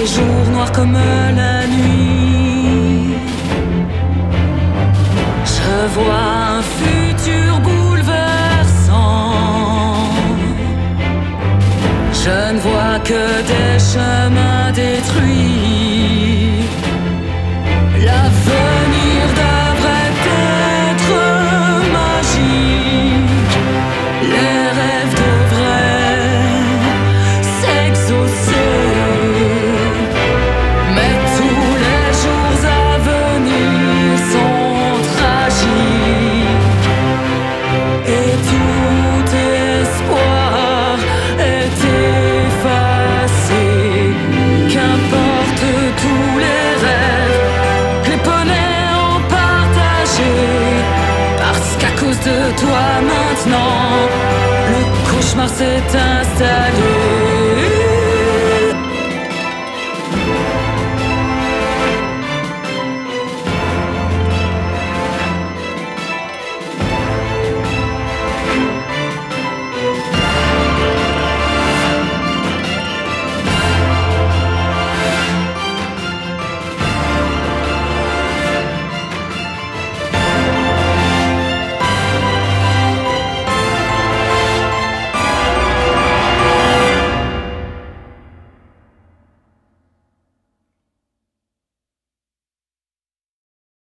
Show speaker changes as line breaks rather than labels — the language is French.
les jours noirs comme la nuit. Je vois un futur bouleversant. Je ne vois que des chemins détruits. L'avenir devrait être magique. Les rêves devraient s'exaucer. Mais tous les jours à venir sont tragiques. Et tout espoir est effacé. Qu'importe tous les rêves que les poneys ont partagés. Parce qu'à cause de toi maintenant, le cauchemar s'est installé.